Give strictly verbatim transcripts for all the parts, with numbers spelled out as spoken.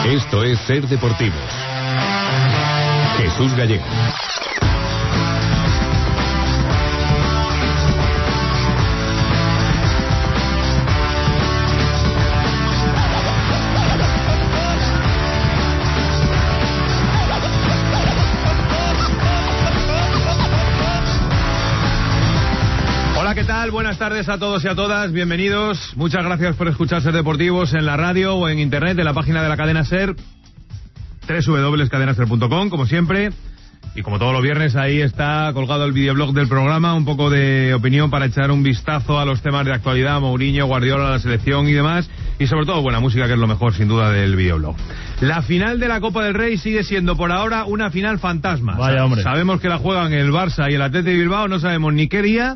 Esto es Ser Deportivos. Jesús Gallego. ¿Qué tal? Buenas tardes a todos y a todas, bienvenidos. Muchas gracias por escuchar Ser Deportivos en la radio o en internet, en la página de la cadena Ser, doble u doble u doble u punto cadena ser punto com, como siempre. Y como todos los viernes, ahí está colgado el videoblog del programa, un poco de opinión para echar un vistazo a los temas de actualidad, Mourinho, Guardiola, la selección y demás. Y sobre todo buena música, que es lo mejor sin duda del videoblog. La final de la Copa del Rey sigue siendo por ahora una final fantasma. Vaya, hombre. Sabemos que la juegan el Barça y el Athletic de Bilbao, no sabemos ni qué día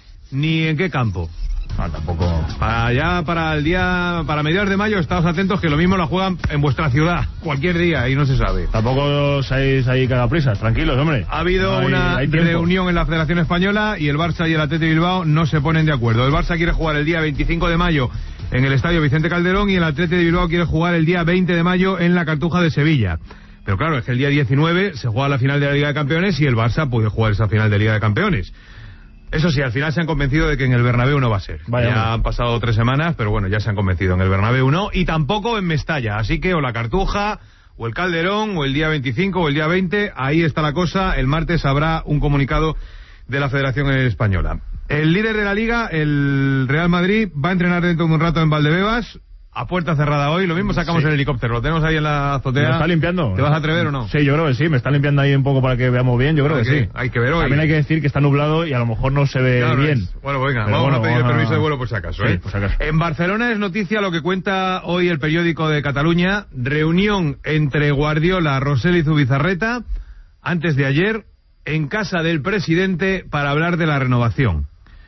ni en qué campo. Ah, tampoco. Para allá, para el día, para mediados de mayo, estaos atentos que lo mismo la juegan en vuestra ciudad, cualquier día, y no se sabe. Tampoco seáis ahí cagaprisas, tranquilos, hombre. Ha habido no hay, una hay reunión en la Federación Española y el Barça y el Athletic de Bilbao no se ponen de acuerdo. El Barça quiere jugar el día veinticinco de mayo en el Estadio Vicente Calderón y el Athletic de Bilbao quiere jugar el día veinte de mayo en la Cartuja de Sevilla. Pero claro, es que el día diecinueve se juega la final de la Liga de Campeones y el Barça puede jugar esa final de Liga de Campeones. Eso sí, al final se han convencido de que en el Bernabéu no va a ser. Vaya, ya hombre. han pasado tres semanas, pero bueno, ya se han convencido. En el Bernabéu no, y tampoco en Mestalla. Así que o la Cartuja, o el Calderón, o el día veinticinco, o el día veinte, ahí está la cosa. El martes habrá un comunicado de la Federación Española. El líder de la Liga, el Real Madrid, va a entrenar dentro de un rato en Valdebebas, a puerta cerrada hoy. Lo mismo sacamos Sí. el helicóptero, lo tenemos ahí en la azotea. ¿Me está limpiando? ¿Te vas a atrever o no? Sí, yo creo que sí, me está limpiando ahí un poco para que veamos bien, yo creo Hay que que- sí. hay que ver hoy. También hay que decir que está nublado y a lo mejor no se ve Claro, bien. es- Bueno, venga, Pero vamos bueno, a pedir vamos el a- permiso de vuelo por si acaso, Sí, ¿eh? por si acaso. En Barcelona es noticia lo que cuenta hoy el periódico de Cataluña. Reunión entre Guardiola, Rosell y Zubizarreta, antes de ayer, en casa del presidente para hablar de la renovación.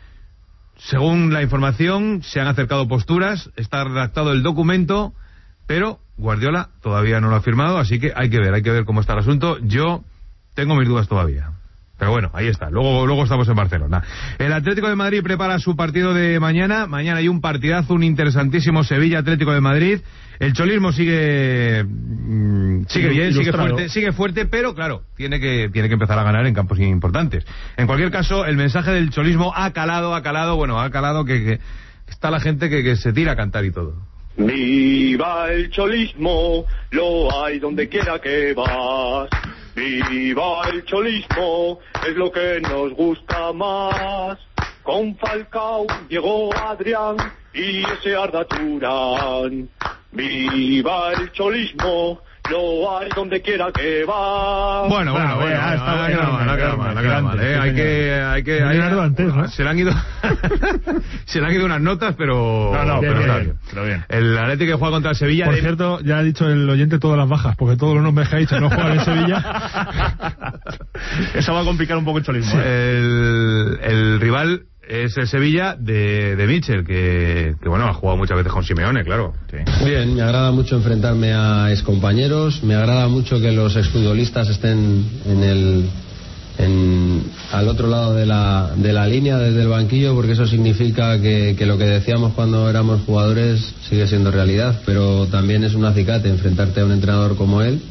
Según la información, se han acercado posturas, está redactado el documento, pero Guardiola todavía no lo ha firmado, así que hay que ver, hay que ver cómo está el asunto. Yo tengo mis dudas todavía. Pero bueno, ahí está. Luego, luego estamos en Barcelona. El Atlético de Madrid prepara su partido de mañana. Mañana hay un partidazo, un interesantísimo Sevilla Atlético de Madrid. El cholismo sigue mm, sigue bien, sigue Ilustrado. fuerte, sigue fuerte, pero claro, tiene que tiene que empezar a ganar en campos importantes. En cualquier caso, el mensaje del cholismo ha calado, ha calado, bueno, ha calado que, que está la gente que, que se tira a cantar y todo. Viva el cholismo, lo hay donde quiera que vas. Viva el cholismo, es lo que nos gusta más. Con Falcao llegó Adrián y ese Arda Turán. Viva el cholismo, lo hay donde quiera que vas. Bueno, bueno, Bueno, bueno, ya, bueno, está no ha bien, quedado mal, no ha quedado mal, no ha quedado mal, eh. Hay que, hay que, hay- Leonardo antes, ¿no? se le han ido, se le han ido unas notas, pero, No, no, pero bien, está bien, bien. pero bien. El Atlético que juega contra el Sevilla. Por de- cierto, ya ha dicho el oyente todas las bajas, porque todos los nombres que ha dicho no juegan en Sevilla. Eso va a complicar un poco el cholismo. ¿eh? el, el rival es el Sevilla de, de Mitchell, que, que bueno, ha jugado muchas veces con Simeone, claro. Bien, me agrada mucho enfrentarme a excompañeros, me agrada mucho que los exfutbolistas estén en el, en, al otro lado de la, de la línea, desde el banquillo, porque eso significa que, que lo que decíamos cuando éramos jugadores sigue siendo realidad, pero también es un acicate enfrentarte a un entrenador como él,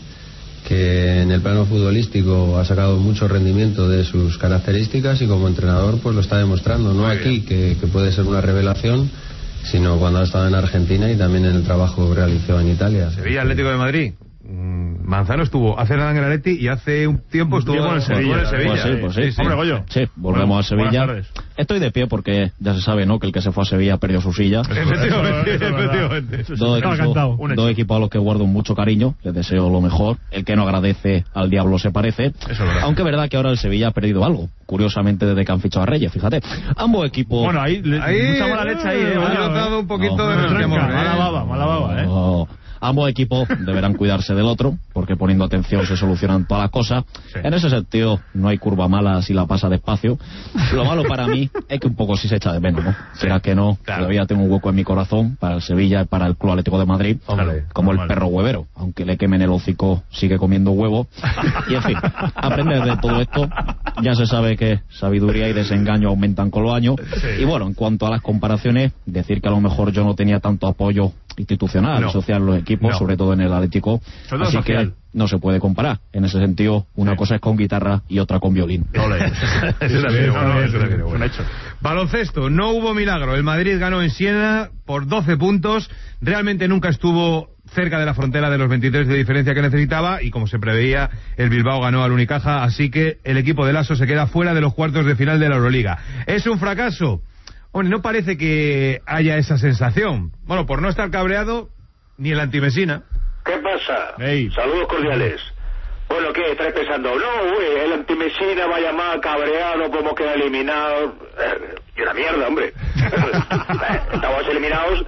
que en el plano futbolístico ha sacado mucho rendimiento de sus características y como entrenador pues lo está demostrando, no Muy aquí, que, que puede ser una revelación, sino cuando ha estado en Argentina y también en el trabajo que realizó en Italia. Sevilla Atlético de Madrid. Mm, Manzano estuvo hace nada en el Atleti y hace un tiempo estuvo Estuvo en el estuvo en el Sevilla. Sevilla. Pues sí, pues sí. Hombre, Goyo. Sí, volvemos Bueno, a Sevilla. buenas tardes. Estoy de pie porque ya se sabe, ¿no?, que el que se fue a Sevilla perdió su silla. Efectivamente, Eso es verdad. efectivamente. Eso es- Dos estaba equipos, cantado. Un hecho. dos equipos a los que guardo mucho cariño, les deseo lo mejor. El que no agradece al diablo se parece. Eso es verdad. Aunque es verdad que ahora el Sevilla ha perdido algo, curiosamente desde que han fichado a Reyes, fíjate. Ambos equipos... Bueno, ahí, le- Ahí, mucha mala leche ahí, eh, ha Goyo, notado eh. un poquito No, de no, resquemor, tranca, ¿eh? mala baba, mala baba, eh. No. Ambos equipos deberán cuidarse del otro, porque poniendo atención se solucionan todas las cosas. Sí. En ese sentido, no hay curva mala si la pasa despacio. Lo malo para mí es que un poco sí se echa de menos, ¿no? Será que no, claro. todavía tengo un hueco en mi corazón para el Sevilla y para el Club Atlético de Madrid, Hombre, como el normal. perro huevero. Aunque le quemen el hocico, sigue comiendo huevo. Y en fin, aprender de todo esto. Ya se sabe que sabiduría y desengaño aumentan con los años. Sí. Y bueno, en cuanto a las comparaciones, decir que a lo mejor yo no tenía tanto apoyo institucional, no. social los equipos, no. sobre todo en el Atlético. Sobre todo Así social. que no se puede comparar. En ese sentido, una Sí. cosa es con guitarra y otra con violín. Ole. Eso también es bueno, eso también es Un bueno. hecho. Baloncesto, no hubo milagro. El Madrid ganó en Siena por doce puntos. Realmente nunca estuvo cerca de la frontera de los veintitrés de diferencia que necesitaba, y como se preveía, el Bilbao ganó al Unicaja, así que el equipo de Lasso se queda fuera de los cuartos de final de la Euroliga. ¿Es un fracaso? Hombre, no parece que haya esa sensación. Bueno, por no estar cabreado, ni el antimesina. ¿Qué pasa? Hey. Saludos cordiales. Bueno, ¿qué? ¿Estáis pensando? No, güey, el antimesina va a llamar cabreado, como queda eliminado. Eh, y una mierda, hombre. Estamos eliminados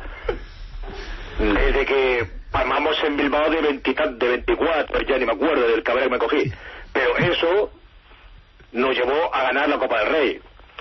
desde que palmamos en Bilbao de, veinte, de veinticuatro, ya ni me acuerdo del cabreo que me cogí. Pero eso nos llevó a ganar la Copa del Rey.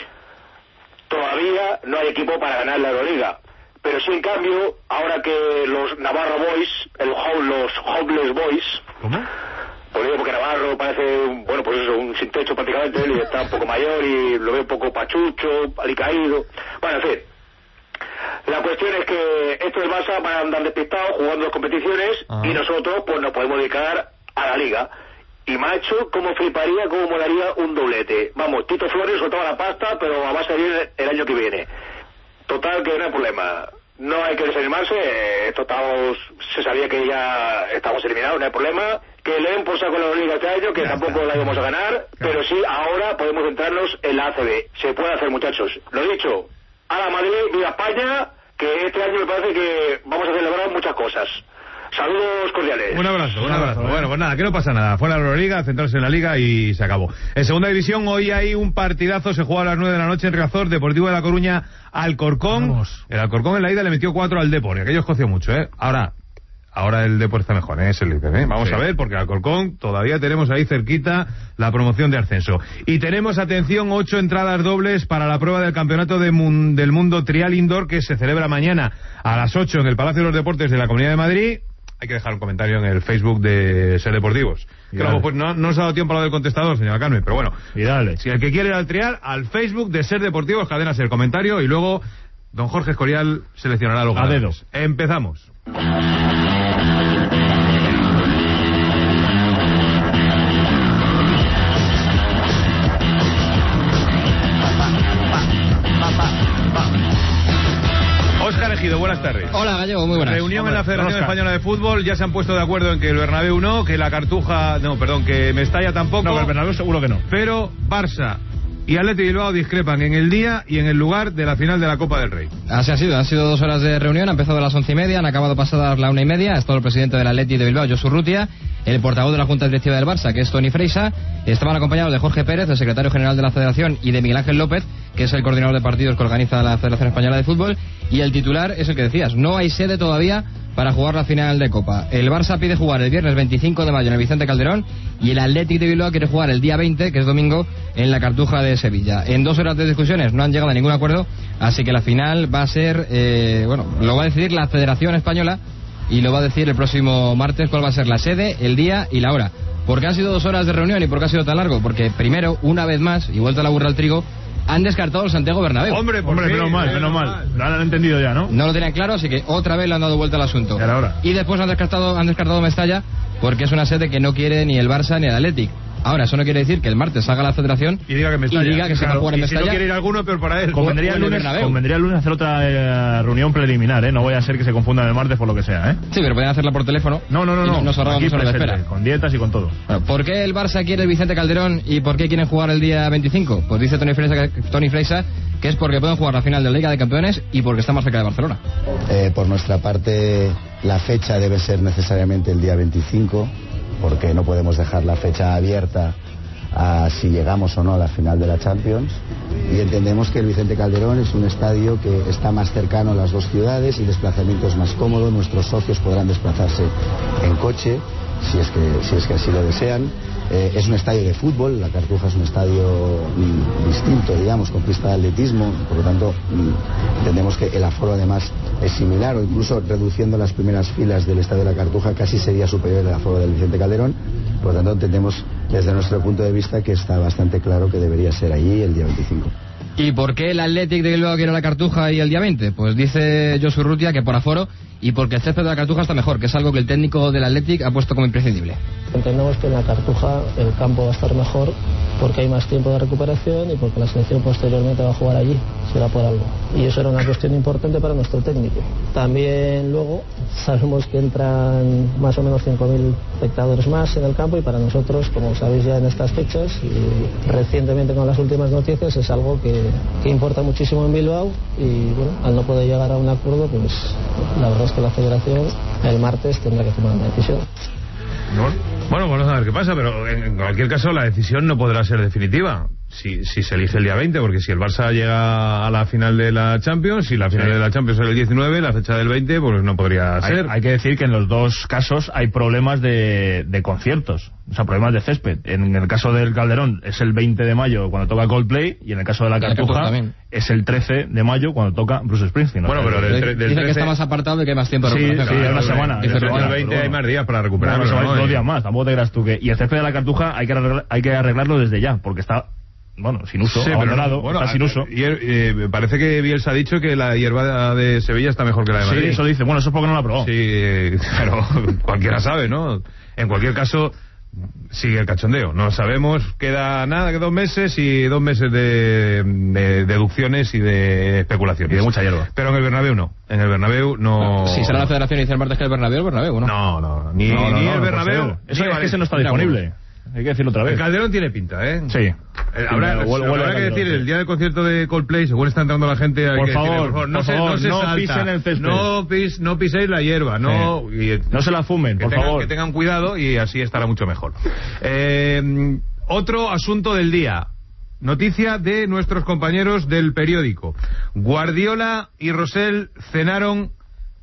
Todavía no hay equipo para ganar la Euroliga. Pero sí, en cambio, ahora que los Navarro Boys, el, los Homeless Boys... ¿Cómo? Pues digo porque Navarro parece, un, bueno, pues eso, un sin techo prácticamente, él y está un poco mayor y lo ve un poco pachucho, alicaído. Bueno, en fin. La cuestión es que estos del Barça van a andar despistados jugando las competiciones. Ajá. Y nosotros pues nos podemos dedicar a la Liga. Y macho, cómo fliparía, cómo molaría un doblete. Vamos, Tito Flores soltaba la pasta, pero va a salir el año que viene. Total, que no hay problema. No hay que desanimarse, eh, esto estamos, se sabía que ya estamos eliminados, no hay problema. Que le den por saco la Liga este año, que ya tampoco está. La íbamos a ganar, claro. Pero sí, ahora podemos centrarnos en la A C B. Se puede hacer, muchachos. Lo dicho, a la Madrid, viva España, que este año me parece que vamos a celebrar muchas cosas. Saludos cordiales. Un abrazo, un abrazo. Bueno, pues nada, que no pasa nada. Fuera de la Euroliga, centrarse en la Liga y se acabó. En segunda división, hoy hay un partidazo. Se juega a las nueve de la noche en Riazor, Deportivo de La Coruña, Alcorcón. Vamos. El Alcorcón en la ida le metió cuatro al Depor, y aquello escoció mucho, ¿eh? Ahora, ahora el Depor está mejor, ¿eh? Es el líder, ¿eh? Vamos sí. a ver, porque Alcorcón todavía tenemos ahí cerquita la promoción de ascenso. Y tenemos, atención, ocho entradas dobles para la prueba del Campeonato de mun- del Mundo Trial Indoor, que se celebra mañana a las ocho en el Palacio de los Deportes de la Comunidad de Madrid. Hay que dejar un comentario en el Facebook de Ser Deportivos. Que luego, pues, no, no nos ha dado tiempo a lo del contestador, señora Carmen, pero bueno. Y dale. Si el que quiere ir al trial, al Facebook de Ser Deportivos, cadena Ser comentario, y luego don Jorge Escorial seleccionará los ganadores. A dedo. Empezamos. Óscar Ejido, buenas tardes. Hola, Gallego, muy buenas. Reunión Hombre, en la Federación Oscar. Española de Fútbol, ya se han puesto de acuerdo en que el Bernabéu no, que la Cartuja, no, perdón, que Mestalla tampoco. No, que el Bernabéu seguro que no. Pero Barça y Athletic Bilbao discrepan en el día y en el lugar de la final de la Copa del Rey. Así ha sido, han sido dos horas de reunión, ha empezado a las once y media, han acabado pasadas la una y media, ha estado el presidente del Athletic de Bilbao, Josu Rutia, el portavoz de la Junta Directiva del Barça, que es Toni Freisa, estaban acompañados de Jorge Pérez, el secretario general de la Federación, y de Miguel Ángel López, que es el coordinador de partidos que organiza la Federación Española de Fútbol, y el titular es el que decías, no hay sede todavía para jugar la final de Copa. El Barça pide jugar el viernes veinticinco de mayo en el Vicente Calderón, y el Athletic de Bilbao quiere jugar el día veinte, que es domingo, en la Cartuja de Sevilla. En dos horas de discusiones no han llegado a ningún acuerdo, así que la final va a ser, eh, bueno, lo va a decidir la Federación Española, y lo va a decir el próximo martes cuál va a ser la sede, el día y la hora. ¿Por qué han sido dos horas de reunión y por qué ha sido tan largo? Porque primero, una vez más, y vuelta la burra al trigo, han descartado el Santiago Bernabéu. Hombre, Hombre, qué? menos mal, menos mal. Lo han entendido ya, ¿no? No lo tenían claro, así que otra vez le han dado vuelta al asunto. Y ahora. Y después han descartado, han descartado Mestalla, porque es una sede que no quiere ni el Barça ni el Athletic. Ahora, eso no quiere decir que el martes salga la Federación y diga que, Mestalla, y diga que claro, se va a jugar en y Mestalla. Si no quiere ir alguno, peor para él. Convendría el, lunes, convendría el lunes hacer otra eh, reunión preliminar, ¿eh? No voy a ser que se confundan el martes por lo que sea, ¿eh? Sí, pero podrían hacerla por teléfono. No, no, no. no nos ahorramos Aquí horas de presente, espera. Con dietas y con todo. Bueno, ¿por qué el Barça quiere el Vicente Calderón y por qué quieren jugar el día veinticinco? Pues dice Toni Freisa, Toni Freisa que es porque pueden jugar la final de la Liga de Campeones y porque está más cerca de Barcelona. Eh, por nuestra parte, la fecha debe ser necesariamente el día veinticinco, porque no podemos dejar la fecha abierta a si llegamos o no a la final de la Champions, y entendemos que el Vicente Calderón es un estadio que está más cercano a las dos ciudades, el desplazamiento es más cómodo, nuestros socios podrán desplazarse en coche si es que, si es que así lo desean. Eh, es un estadio de fútbol, la Cartuja es un estadio mm, distinto, digamos, con pista de atletismo, por lo tanto mm, entendemos que el aforo además es similar, o incluso reduciendo las primeras filas del estadio de la Cartuja casi sería superior al aforo del Vicente Calderón. Por lo tanto entendemos desde nuestro punto de vista que está bastante claro que debería ser allí el día veinticinco. ¿Y por qué el Athletic de Bilbao quiere la Cartuja y el día veinte? Pues dice Josu Urrutia que por aforo y porque el césped de la Cartuja está mejor, que es algo que el técnico del Athletic ha puesto como imprescindible. Entendemos que en la Cartuja el campo va a estar mejor porque hay más tiempo de recuperación y porque la selección posteriormente va a jugar allí, será por algo. Y eso era una cuestión importante para nuestro técnico. También luego sabemos que entran más o menos cinco mil espectadores más en el campo y para nosotros, como sabéis ya en estas fechas y recientemente con las últimas noticias, es algo que, que importa muchísimo en Bilbao y bueno, al no poder llegar a un acuerdo, pues la verdad es que la federación el martes tendrá que tomar una decisión. Bueno, vamos a ver qué pasa, pero en cualquier caso la decisión no podrá ser definitiva si, si se elige el día veinte, porque si el Barça llega a la final de la Champions, si la final sí. de la Champions es el diecinueve, la fecha del veinte, pues no podría hay, ser. Hay que decir que en los dos casos hay problemas de, de conciertos, o sea, problemas de césped. En el caso del Calderón es el veinte de mayo cuando toca Coldplay, y en el caso de la Cartuja es el trece de mayo cuando toca Bruce Springsteen. Bueno, pero del, del Dice trece... que está más apartado y que hay más tiempo de recuperación. Sí, sí, hay una semana. Dice el veinte hay más días para recuperarlo. No, no, ¿no? Dos días más, tampoco te creas tú que... Y el césped de la Cartuja hay que, arreglar, hay que arreglarlo desde ya, porque está... Bueno, sin uso, sí, abandonado, no, bueno, está sin uso. Y, eh, me parece que Bielsa ha dicho que la hierba de Sevilla está mejor que la de Madrid. Sí, eso dice. Bueno, eso es porque no la probó. Sí, pero cualquiera sabe, ¿no? En cualquier caso, sigue el cachondeo. No sabemos, queda nada que dos meses y dos meses de, de deducciones y de especulaciones. Y de mucha hierba. Pero en el Bernabéu no. En el Bernabéu no... Si será la Federación y dice el martes que el Bernabéu, el Bernabéu, ¿no? No, no, ni, no, no, ni no, el no, Bernabéu. No eso es que ese no está disponible. Hay que decirlo otra vez. El Calderón tiene pinta, ¿eh? Sí. Eh, habrá, sí, huele, huele habrá que decir, sí. El día del concierto de Coldplay, según está entrando la gente... Hay por, que favor, decirle, por favor, no por se, favor, no, se no salta, pisen el césped. No, pis, no piséis la hierba, no... Sí. Y, no se la fumen, por tengan, favor. Que tengan cuidado y así estará mucho mejor. Eh, otro asunto del día. Noticia de nuestros compañeros del periódico. Guardiola y Rosell cenaron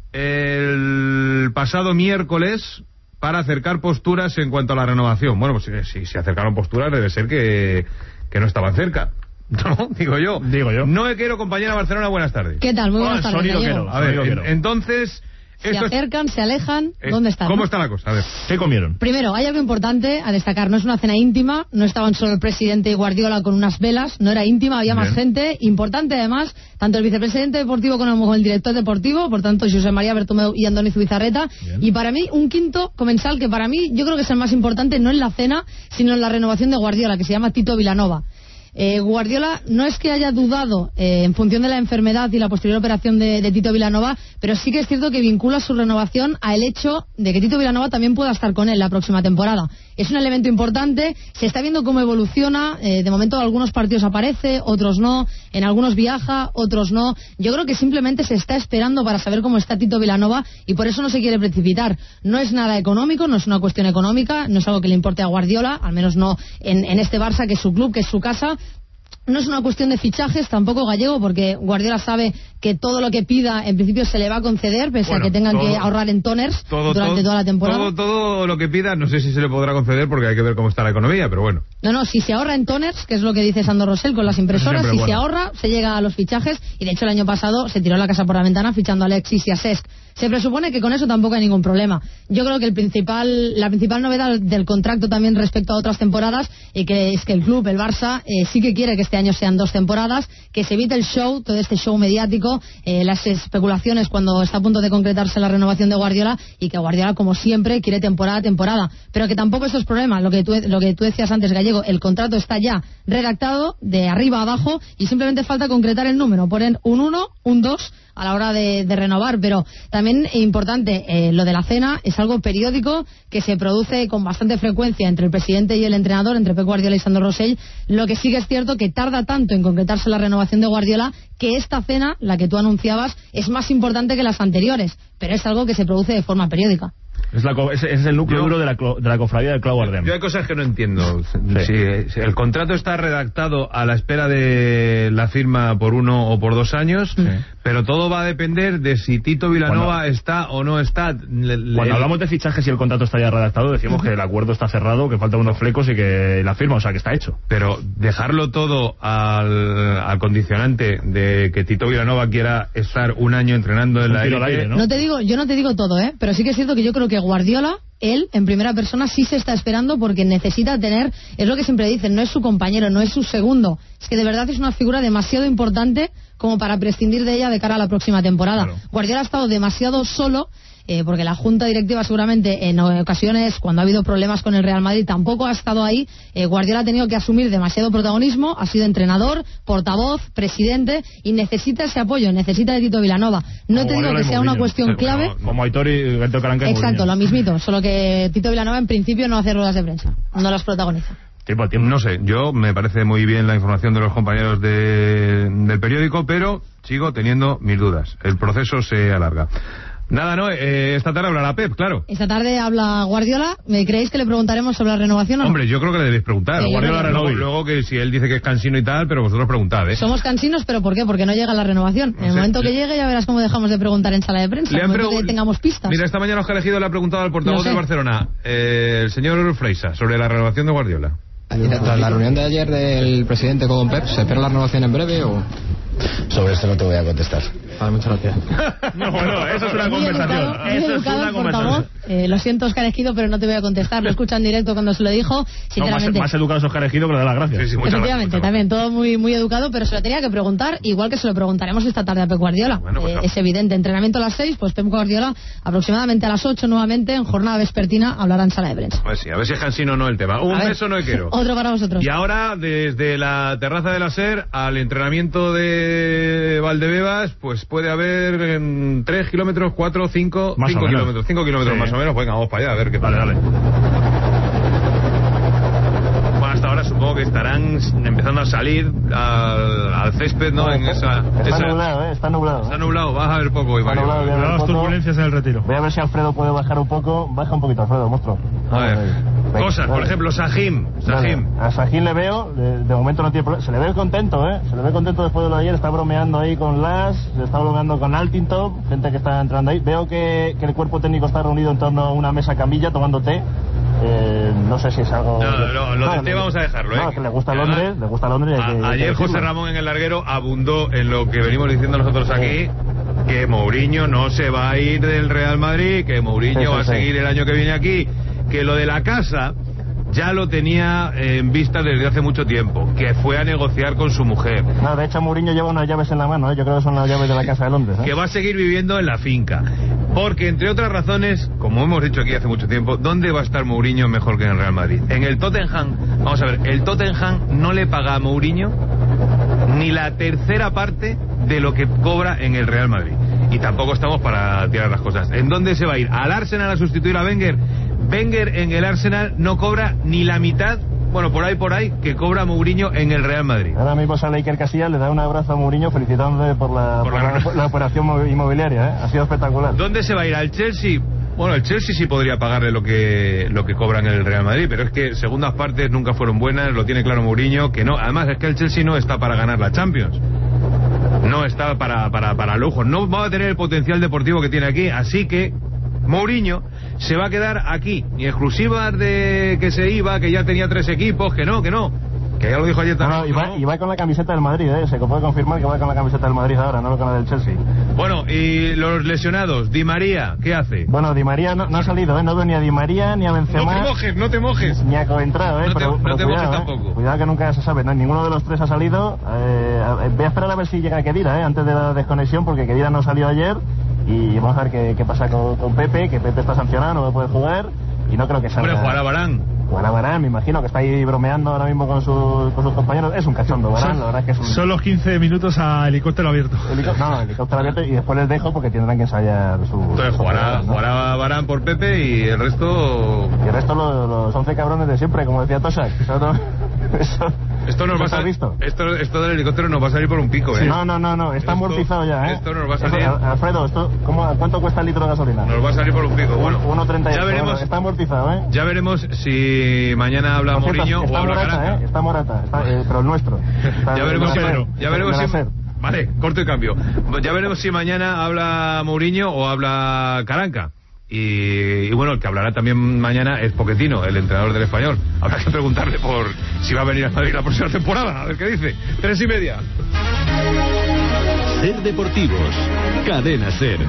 el pasado miércoles para acercar posturas en cuanto a la renovación. Bueno, pues si, si se acercaron posturas debe ser que, que no estaban cerca. No, digo yo. Digo yo. Noé Quero, compañera Barcelona, buenas tardes. ¿Qué tal? Muy buenas oh, tardes. Quero, a ver, en, entonces... Se acercan, se alejan, ¿dónde están? ¿Cómo ¿no? está la cosa? A ver, ¿qué comieron? Primero, hay algo importante a destacar, no es una cena íntima, no estaban solo el presidente y Guardiola con unas velas, no era íntima, había Bien. más gente, importante además, tanto el vicepresidente deportivo como el director deportivo, por tanto Josep María Bertomeu y Andoni Zubizarreta, Bien. y para mí un quinto comensal que para mí yo creo que es el más importante, no en la cena, sino en la renovación de Guardiola, que se llama Tito Vilanova. Eh, Guardiola no es que haya dudado eh, en función de la enfermedad y la posterior operación de, de Tito Vilanova, pero sí que es cierto que vincula su renovación al hecho de que Tito Vilanova también pueda estar con él la próxima temporada. Es un elemento importante, se está viendo cómo evoluciona, eh, de momento algunos partidos aparece, otros no, en algunos viaja, otros no. Yo creo que simplemente se está esperando para saber cómo está Tito Vilanova y por eso no se quiere precipitar. No es nada económico, no es una cuestión económica, no es algo que le importe a Guardiola, al menos no en, en este Barça, que es su club, que es su casa. No es una cuestión de fichajes, tampoco Gallego, porque Guardiola sabe que todo lo que pida en principio se le va a conceder, pese bueno, a que tengan todo, que ahorrar en toners todo, durante todo, toda la temporada. Todo, todo lo que pida, no sé si se le podrá conceder porque hay que ver cómo está la economía, pero bueno. No, no, si se ahorra en toners, que es lo que dice Sandro Rosell con las impresoras, si bueno. se ahorra, se llega a los fichajes, y de hecho el año pasado se tiró la casa por la ventana fichando a Alexis y a Cesc. Se presupone que con eso tampoco hay ningún problema. Yo creo que el principal, la principal novedad del contrato también respecto a otras temporadas y que es que el club, el Barça, eh, sí que quiere que este año sean dos temporadas, que se evite el show, todo este show mediático, eh, las especulaciones cuando está a punto de concretarse la renovación de Guardiola y que Guardiola, como siempre, quiere temporada a temporada. Pero que tampoco eso es problema. Lo que tú, lo que tú decías antes, Gallego, el contrato está ya redactado de arriba a abajo y simplemente falta concretar el número. Ponen un uno, un dos a la hora de, de renovar, pero también es importante, eh, lo de la cena es algo periódico que se produce con bastante frecuencia entre el presidente y el entrenador, entre Pep Guardiola y Sandro Rosell. Lo que sí que es cierto que tarda tanto en concretarse la renovación de Guardiola que esta cena, la que tú anunciabas, es más importante que las anteriores, pero es algo que se produce de forma periódica. Es, la, es, es el núcleo yo, duro de la, de la cofradía del Clau Ardem. Yo hay cosas que no entiendo. Sí. Si, si el contrato está redactado a la espera de la firma por uno o por dos años, sí. Pero todo va a depender de si Tito Vilanova Cuando, está o no está. Le, le, cuando hablamos de fichajes y el contrato está ya redactado, decimos que el acuerdo está cerrado, que faltan unos flecos y que la firma, o sea, que está hecho. Pero dejarlo todo al, al condicionante de que Tito Vilanova quiera estar un año entrenando en la élite, aire, ¿no? No te digo, yo no te digo todo, ¿eh? Pero sí que es cierto que yo creo que Guardiola, él, en primera persona, sí se está esperando porque necesita tener, es lo que siempre dicen, no es su compañero, no es su segundo. Es que de verdad es una figura demasiado importante como para prescindir de ella de cara a la próxima temporada. Claro. Guardiola ha estado demasiado solo, eh, porque la junta directiva seguramente en ocasiones, cuando ha habido problemas con el Real Madrid, tampoco ha estado ahí. eh, Guardiola ha tenido que asumir demasiado protagonismo, ha sido entrenador, portavoz, presidente, y necesita ese apoyo, necesita de Tito Vilanova. No como te digo que sea una cuestión clave. Como, como Aitor y Gato Caranca. Exacto, lo mismito, solo que Tito Vilanova en principio no hace ruedas de prensa, no las protagoniza. Tiempo, tiempo. No sé, yo me parece muy bien la información de los compañeros de, del periódico, pero sigo teniendo mis dudas. El proceso se alarga. Nada, no, eh, esta tarde hablará Pep, claro. Esta tarde habla Guardiola. ¿Me creéis que le preguntaremos sobre la renovación o no? Hombre, yo creo que le debéis preguntar. Sí, Guardiola luego, luego que si él dice que es cansino y tal, pero vosotros preguntad, ¿eh? Somos cansinos, pero ¿por qué? Porque no llega la renovación. En no el sé. momento que llegue ya verás cómo dejamos de preguntar en sala de prensa. En el momento que tengamos pistas. Mira, esta mañana Oscar Ejido le ha preguntado al portavoz de Barcelona, eh, el señor Freisa, sobre la renovación de Guardiola. ¿Y tras la reunión de ayer del presidente con Pep, se espera la renovación en breve o...? Sobre esto no te voy a contestar. Vale, muchas gracias. No, bueno, eso es una muy conversación. Educado, eso es educado, una conversación. Eh, lo siento, Oscar Ejido, pero no te voy a contestar. Lo escuchan en directo cuando se lo dijo. Sinceramente. No, más, más educado es Oscar Ejido que le da las gracias. Sí, sí, efectivamente, gracias, también todo muy muy educado, pero se lo tenía que preguntar, igual que se lo preguntaremos esta tarde a Pep Guardiola. Bueno, pues, eh, es evidente, entrenamiento a las seis, pues Pep Guardiola aproximadamente a las ocho nuevamente, en jornada vespertina, hablará en sala de prensa. A ver si, a ver si es cansino o no el tema. Un beso no quiero. Otro para vosotros. Y ahora, desde la terraza de la SER al entrenamiento de Valdebebas, pues puede haber en tres kilómetros, cuatro, cinco, cinco kilómetros, cinco kilómetros sí. más o menos. Venga, vamos para allá, a ver qué tal. Dale, dale. Bueno, hasta ahora supongo que estarán empezando a salir al, al césped, ¿no? no en está, esa, está esa... nublado, ¿eh? Está nublado. Está nublado, vas a ver poco, Iván. Las turbulencias en el retiro. Voy a ver si Alfredo puede bajar un poco. Baja un poquito, Alfredo, monstruo. A ver. Venga, cosas, por ejemplo, Sajim. Sajim. Vale. A Sajim le veo, de, de momento no tiene problema. Se le ve contento, ¿eh? Se le ve contento después de lo de ayer. Está bromeando ahí con Las, se está bromeando con Altintop, gente que está entrando ahí. Veo que, que el cuerpo técnico está reunido en torno a una mesa camilla tomando té. Eh, no sé si es algo... No, no, no, lo del té vamos a dejarlo, ¿eh? No, que le gusta Londres, le gusta Londres. A, que, ayer que José Ramón en el larguero abundó en lo que venimos diciendo nosotros aquí, que Mourinho no se va a ir del Real Madrid, que Mourinho sí, sí, va a sí. seguir el año que viene aquí, que lo de la casa ya lo tenía en vista desde hace mucho tiempo, que fue a negociar con su mujer. No, de hecho Mourinho lleva unas llaves en la mano, ¿eh? Yo creo que son las llaves de la casa de Londres, ¿eh? Que va a seguir viviendo en la finca, porque entre otras razones, como hemos dicho aquí hace mucho tiempo, ¿dónde va a estar Mourinho mejor que en el Real Madrid? En el Tottenham. Vamos a ver, el Tottenham no le paga a Mourinho ni la tercera parte de lo que cobra en el Real Madrid, y tampoco estamos para tirar las cosas. ¿En dónde se va a ir? ¿Al Arsenal a sustituir a Wenger? Wenger en el Arsenal no cobra ni la mitad, bueno, por ahí, por ahí, que cobra Mourinho en el Real Madrid. Ahora mismo sale Iker Casillas, le da un abrazo a Mourinho felicitándole por la, por por la... la, la operación inmobiliaria, ¿eh? Ha sido espectacular. ¿Dónde se va a ir? ¿Al Chelsea? Bueno, el Chelsea sí podría pagarle lo que lo que cobran en el Real Madrid, pero es que segundas partes nunca fueron buenas, lo tiene claro Mourinho, que no. Además es que el Chelsea no está para ganar la Champions. No está para, para, para lujo, no va a tener el potencial deportivo que tiene aquí, así que Mourinho se va a quedar aquí, ni exclusivas de que se iba, que ya tenía tres equipos, que no, que no, que ya lo dijo ayer también. No, no, y, va, y va con la camiseta del Madrid, ¿eh? Se puede confirmar que va con la camiseta del Madrid ahora, no con la del Chelsea. Bueno, y los lesionados, Di María, ¿qué hace? Bueno, Di María no, no ha salido, ¿eh? No veo ni a Di María, ni a Benzema. No te mojes, no te mojes. Ni a Coentrao, ¿eh? No te, pero, no pero te cuidado, mojes ¿eh? tampoco. Cuidado que nunca se sabe, no, ninguno de los tres ha salido. Eh, voy a esperar a ver si llega Kedira, ¿eh? Antes de la desconexión, porque Kedira no salió ayer. Y vamos a ver qué, qué pasa con, con Pepe, que Pepe está sancionado, no puede jugar, y no creo que salga. Hombre, jugará Varane. Jugará Varane, me imagino que está ahí bromeando ahora mismo con, su, con sus compañeros. Es un cachondo, Varane, son, la verdad es que es un... Son los quince minutos a helicóptero abierto. Helicó... No, helicóptero abierto, y después les dejo porque tendrán que ensayar su... Entonces su jugará, jugador, ¿no? jugará Varane por Pepe y el resto... Y el resto los, los once cabrones de siempre, como decía Tosak. Eso no... Eso... Esto nos va a salir, esto, esto del helicóptero nos va a salir por un pico, ¿eh? Sí. No, no, no, no, está esto, amortizado ya, ¿eh? Esto nos va a salir... Esto, Alfredo, esto, ¿cómo, ¿cuánto cuesta el litro de gasolina? Nos va a salir por un pico, bueno. uno treinta y ocho, ya veremos, bueno, está amortizado, ¿eh? Ya veremos si mañana habla Mourinho o habla Morata, Caranca. ¿eh? Está Morata, está, eh, pero el nuestro. Está, ya veremos, si, Pedro, ya veremos si, Vale, corto y cambio. Ya veremos si mañana habla Mourinho o habla Caranca. Y, y bueno, el que hablará también mañana es Pochettino, el entrenador del Español. Habrá que preguntarle por si va a venir a Madrid la próxima temporada. A ver qué dice. Tres y media. Ser Deportivos. Cadena Ser.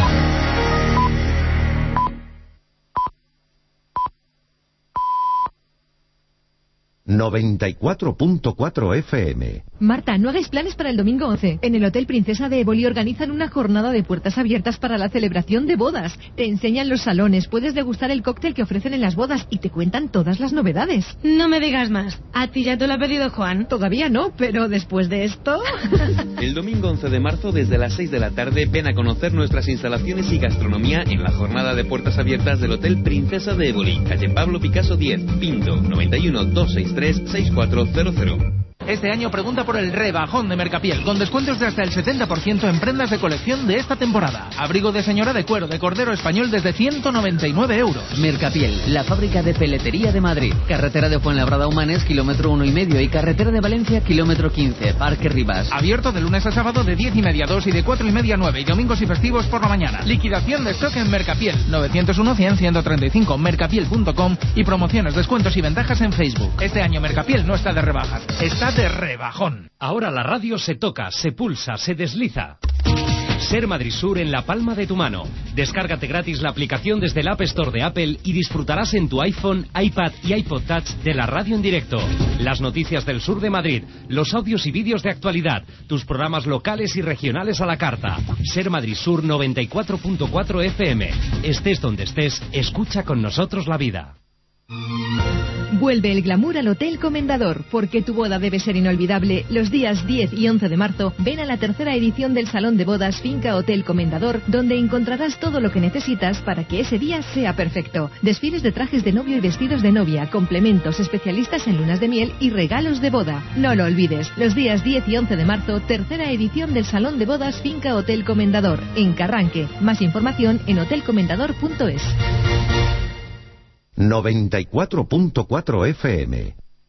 noventa y cuatro punto cuatro F M. Marta, no hagáis planes para el domingo once. En el Hotel Princesa de Éboli organizan una jornada de puertas abiertas para la celebración de bodas. Te enseñan los salones, puedes degustar el cóctel que ofrecen en las bodas y te cuentan todas las novedades. No me digas más. ¿A ti ya te lo ha pedido Juan? Todavía no, pero después de esto... El domingo once de marzo, desde las seis de la tarde, ven a conocer nuestras instalaciones y gastronomía en la jornada de puertas abiertas del Hotel Princesa de Éboli, calle Pablo Picasso diez, Pinto, noventa y uno, doscientos sesenta y tres, sesenta y cuatro cero cero. Este año pregunta por el rebajón de Mercapiel, con descuentos de hasta el setenta por ciento en prendas de colección de esta temporada. Abrigo de señora de cuero de cordero español desde ciento noventa y nueve euros. Mercapiel, la fábrica de peletería de Madrid. Carretera de Fuenlabrada Humanes, kilómetro uno y medio, y carretera de Valencia, kilómetro quince, Parque Rivas. Abierto de lunes a sábado de diez y media a dos y de cuatro y media a nueve, y domingos y festivos por la mañana. Liquidación de stock en Mercapiel, novecientos uno, cien, ciento treinta y cinco, mercapiel punto com, y promociones, descuentos y ventajas en Facebook. Este año Mercapiel no está de rebajas, está de rebajón. Ahora la radio se toca, se pulsa, se desliza. Ser Madrid Sur en la palma de tu mano. Descárgate gratis la aplicación desde el App Store de Apple y disfrutarás en tu iPhone, iPad y iPod Touch de la radio en directo. Las noticias del sur de Madrid, los audios y vídeos de actualidad, tus programas locales y regionales a la carta. Ser Madrid Sur noventa y cuatro punto cuatro F M. Estés donde estés, escucha con nosotros la vida. Vuelve el glamour al Hotel Comendador, porque tu boda debe ser inolvidable. Los días diez y once de marzo, ven a la tercera edición del Salón de Bodas Finca Hotel Comendador, donde encontrarás todo lo que necesitas para que ese día sea perfecto. Desfiles de trajes de novio y vestidos de novia, complementos, especialistas en lunas de miel y regalos de boda. No lo olvides, los días diez y once de marzo, tercera edición del Salón de Bodas Finca Hotel Comendador, en Carranque. Más información en hotel comendador punto es. noventa y cuatro punto cuatro F M.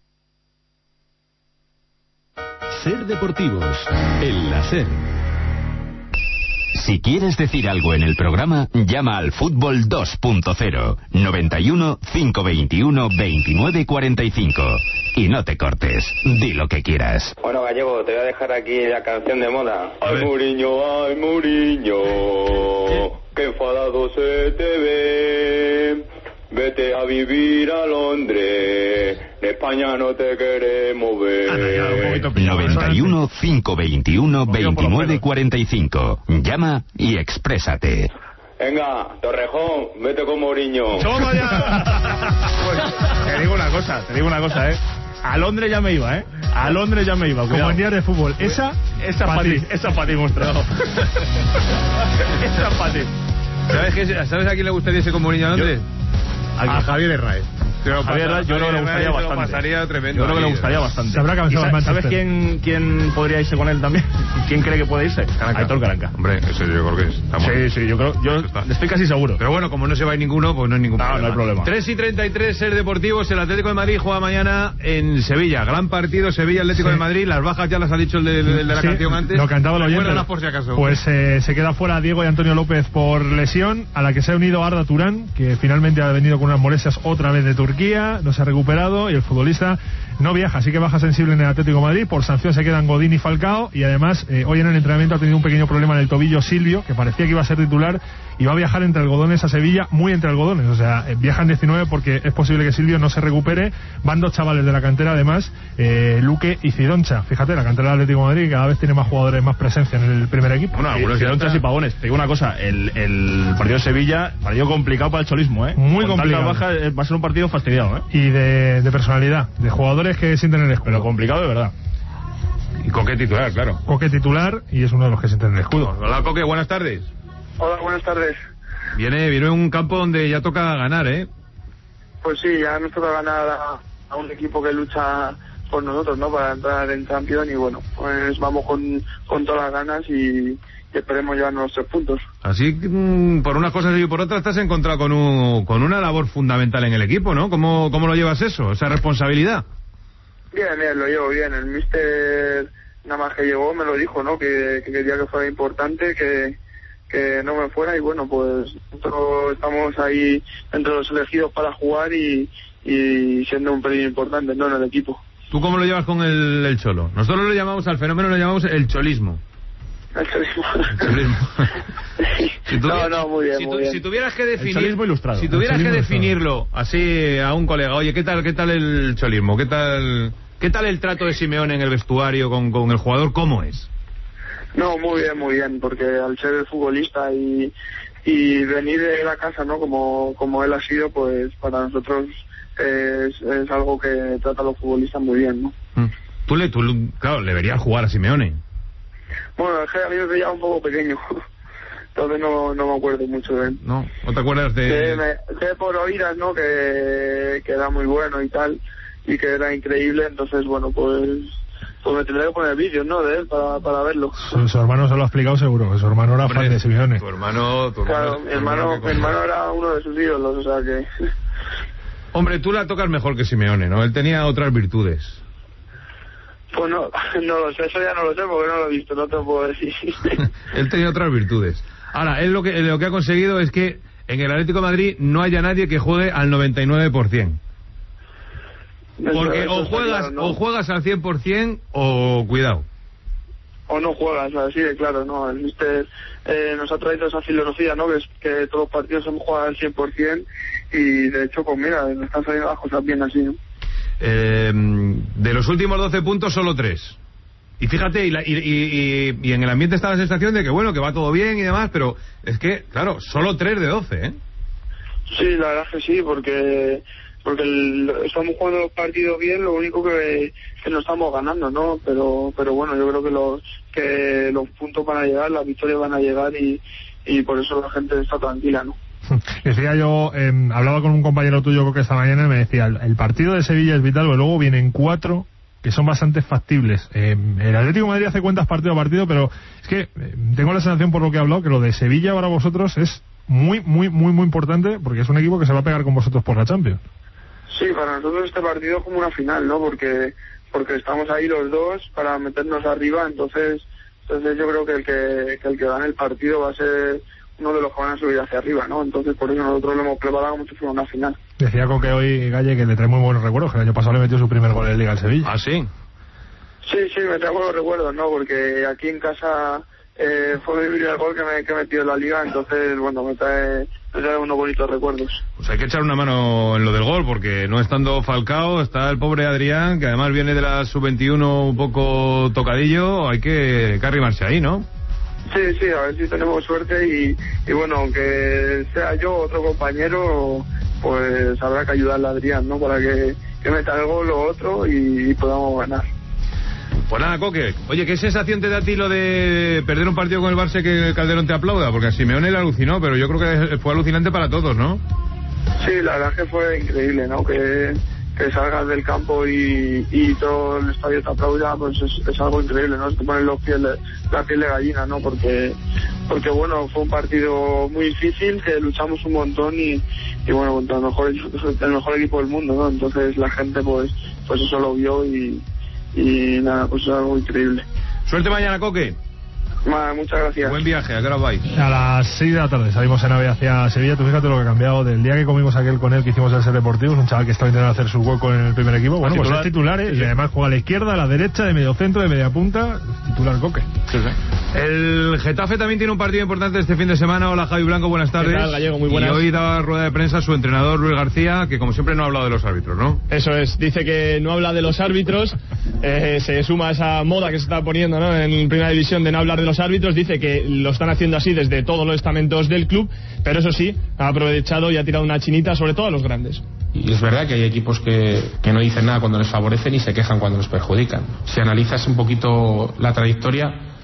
Ser Deportivos, el láser. Si quieres decir algo en el programa, llama al Fútbol dos punto cero, noventa y uno, cinco veintiuno, veintinueve cuarenta y cinco. Y no te cortes, di lo que quieras. Bueno, Gallego, te voy a dejar aquí la canción de moda. Ay, Mourinho, ay, Mourinho, qué enfadado se te ve. Vete a vivir a Londres, en España no te queremos ver. noventa y uno, cinco veintiuno, veintinueve cuarenta y cinco. Llama y exprésate. Venga, Torrejón, vete con Mourinho. ¡Toma ya! Pues, te digo una cosa, te digo una cosa, ¿eh? A Londres ya me iba, ¿eh? A Londres ya me iba, cuidado. Como en día de fútbol. Esa, esa para ti. Esa para ti, monstruo. Esa para ti. ¿Sabes, qué, ¿Sabes a quién le gustaría irse con Mourinho a Londres? A, a Javier Herraiz. Pero Javier Herraiz yo creo que le gustaría bastante. Pasaría tremendo. Yo creo que le gustaría bastante. Se habrá cansado sa ¿Sabes quién, quién podría irse con él también? ¿Quién cree que puede irse? Caranca. Aitor Caranca. Hombre, eso yo creo que es. Estamos... Sí, sí, yo creo, yo estoy casi seguro. Pero bueno, como no se va a ir ninguno, pues no hay ningún no, problema. No hay problema. tres y treinta y tres, Ser Deportivos, el Atlético de Madrid juega mañana en Sevilla. Gran partido, Sevilla, Atlético sí. de Madrid. Las bajas ya las ha dicho el de, de, de la sí, canción antes. Lo cantaba el oyente. Por si acaso. Pues eh, se queda fuera Diego y Antonio López por lesión, a la que se ha unido Arda Turán, que finalmente ha venido con unas molestias otra vez de Turquía, no se ha recuperado y el futbolista no viaja, así que baja sensible en el Atlético de Madrid. Por sanción se quedan Godín y Falcao, y además eh, hoy en el entrenamiento ha tenido un pequeño problema en el tobillo Silvio, que parecía que iba a ser titular y va a viajar entre algodones a Sevilla, muy entre algodones, o sea, eh, viajan diecinueve porque es posible que Silvio no se recupere. Van dos chavales de la cantera además, eh, Luque y Cidoncha. Fíjate, la cantera del Atlético de Madrid cada vez tiene más jugadores, más presencia en el primer equipo. Bueno, algunos Cidonchas y Pavones. Te digo una cosa, el, el partido de Sevilla, partido complicado para el cholismo, ¿eh? Muy Con complicado. Baja, va a ser un partido fastidiado, ¿eh? Y de, de personalidad, de jugadores que sienten el escudo. Pero complicado de verdad. Y Coque titular, claro. Coque titular y es uno de los que sienten el escudo. Hola, Coque, buenas tardes. Hola, buenas tardes. Viene, viene un campo donde ya toca ganar, ¿eh? Pues sí, ya nos toca ganar a, a un equipo que lucha por nosotros, ¿no? Para entrar en Champions, y bueno, pues vamos con, con todas las ganas y, y esperemos llevarnos los tres puntos. Así, por unas cosas y por otras, te has encontrado con, un, con una labor fundamental en el equipo, ¿no? ¿Cómo, cómo lo llevas eso, esa responsabilidad? Bien, bien, lo llevo bien. El míster nada más que llegó me lo dijo, ¿no? Que, que quería que fuera importante, que, que no me fuera, y bueno, pues nosotros estamos ahí entre los elegidos para jugar y, y siendo un pelín importante, ¿no? En el equipo. ¿Tú cómo lo llevas con el, el cholo? Nosotros lo llamamos, al fenómeno lo llamamos el cholismo. El cholismo. El cholismo. Si no, no, muy bien, si, muy tu, bien. si tuvieras que definir, el cholismo ilustrado. Si tuvieras que ilustrado. definirlo así a un colega, oye, ¿qué tal, qué tal el cholismo? ¿Qué tal, qué tal el trato de Simeone en el vestuario con, con el jugador? ¿Cómo es? No, muy bien, muy bien, porque al ser el futbolista y, y venir de la casa, ¿no? Como, como él ha sido, pues para nosotros es, es algo que trata a los futbolistas muy bien, ¿no? Tú, le, tú, claro, le verías jugar a Simeone. Bueno, es que a mí me veía un poco pequeño, entonces no, no me acuerdo mucho de él. ¿No? ¿No te acuerdas de...? Que me, sé por oídas, ¿no? Que, que era muy bueno y tal, y que era increíble, entonces, bueno, pues... Pues me tendré que poner vídeos, ¿no? De él para, para verlo. Su, su hermano se lo ha explicado seguro, que su hermano era Hombre, fan de Simeone. Tu hermano... Tu hermano claro, mi hermano, mi hermano era uno de sus ídolos, o sea que... Hombre, tú la tocas mejor que Simeone, ¿no? Él tenía otras virtudes. Pues no, no lo sé, eso ya no lo sé porque no lo he visto, no te lo puedo decir. Él tenía otras virtudes. Ahora, él lo que, lo que ha conseguido es que en el Atlético de Madrid no haya nadie que juegue al noventa y nueve por ciento. Porque eso, o eso juegas claro, ¿no? o juegas al cien por ciento o cuidado. O no juegas, así de claro, ¿no? El míster eh, nos ha traído esa filosofía, ¿no? Que es que todos los partidos hemos jugado al cien por ciento y de hecho, pues mira, nos están saliendo las cosas bien así, ¿no? Eh, de los últimos doce puntos, solo tres. Y fíjate, y, la, y, y, y, y en el ambiente está la sensación de que, bueno, que va todo bien y demás, pero es que, claro, solo tres de doce, ¿eh? Sí, la verdad es que sí, porque porque el, estamos jugando los partidos bien, lo único que, que no estamos ganando, ¿no? Pero pero bueno, yo creo que los que los puntos van a llegar, las victorias van a llegar y, y por eso la gente está tranquila, ¿no? Decía yo, eh, hablaba con un compañero tuyo creo que esta mañana y me decía, el, el partido de Sevilla es vital, pero luego vienen cuatro que son bastante factibles. Eh, el Atlético de Madrid hace cuentas partido a partido, pero es que eh, tengo la sensación por lo que he hablado que lo de Sevilla para vosotros es muy, muy, muy, muy importante porque es un equipo que se va a pegar con vosotros por la Champions. Sí, para nosotros este partido es como una final, ¿no? Porque porque estamos ahí los dos para meternos arriba, entonces entonces yo creo que el que, que el que gane el partido va a ser uno de los que van a subir hacia arriba, ¿no? Entonces por eso nosotros lo hemos preparado como si fuera una final. Decía Coque hoy, Galle, que le trae muy buenos recuerdos, que el año pasado le metió su primer gol en Liga al Sevilla. ¿Ah, sí? Sí, sí, me trae buenos recuerdos, ¿no? Porque aquí en casa eh, fue mi primer gol que me, que me metió en la Liga, entonces, bueno, me trae, me trae unos bonitos recuerdos. Pues hay que echar una mano en lo del gol, porque no estando Falcao, está el pobre Adrián, que además viene de la sub veintiuno un poco tocadillo, hay que, que arrimarse ahí, ¿no? Sí, sí, a ver si tenemos suerte y, y bueno, aunque sea yo o otro compañero, pues habrá que ayudarle a Adrián, ¿no? Para que, que meta el gol o otro y, y podamos ganar. Pues nada, Coque, oye, ¿qué sensación te da a ti lo de perder un partido con el Barça y que Calderón te aplauda? Porque a Simeone le alucinó, pero yo creo que fue alucinante para todos, ¿no? Sí, la verdad es que fue increíble, ¿no? Que, que salgas del campo y, y todo el estadio te aplauda, pues es, es algo increíble, ¿no? Es que ponen los pies de, la piel de gallina, ¿no? Porque, porque bueno, fue un partido muy difícil, que luchamos un montón y, y bueno, contra el mejor, el mejor equipo del mundo, ¿no? Entonces la gente, pues, pues eso lo vio y, y nada, pues es algo increíble. Suerte mañana, Coque. Vale, muchas gracias. Buen viaje, ¿a qué hora vais? A las seis de la tarde salimos en AVE hacia Sevilla. Tú fíjate lo que ha cambiado del día que comimos aquel con él que hicimos el Ser Deportivo, un chaval que estaba intentando hacer su hueco en el primer equipo. Bueno, pues es titular, ¿eh? Y además juega a la izquierda, a la derecha, de medio centro, de media punta, titular Coque. Sí, sí. El Getafe también tiene un partido importante este fin de semana. Hola, Javi Blanco, buenas tardes. ¿Qué tal, Gallego? Muy buenas. Y hoy daba rueda de prensa su entrenador Luis García, que como siempre no ha hablado de los árbitros, ¿no? Eso es, dice que no habla de los árbitros, eh, se suma a esa moda que se está poniendo, ¿no?, en Primera División de no hablar de los árbitros. Dice que lo están haciendo así desde todos los estamentos del club, pero eso sí, ha aprovechado y ha tirado una chinita sobre todo a los grandes. Y es verdad que hay equipos que, que no dicen nada cuando les favorecen y se quejan cuando les perjudican. Si analizas un poquito la trayectoria,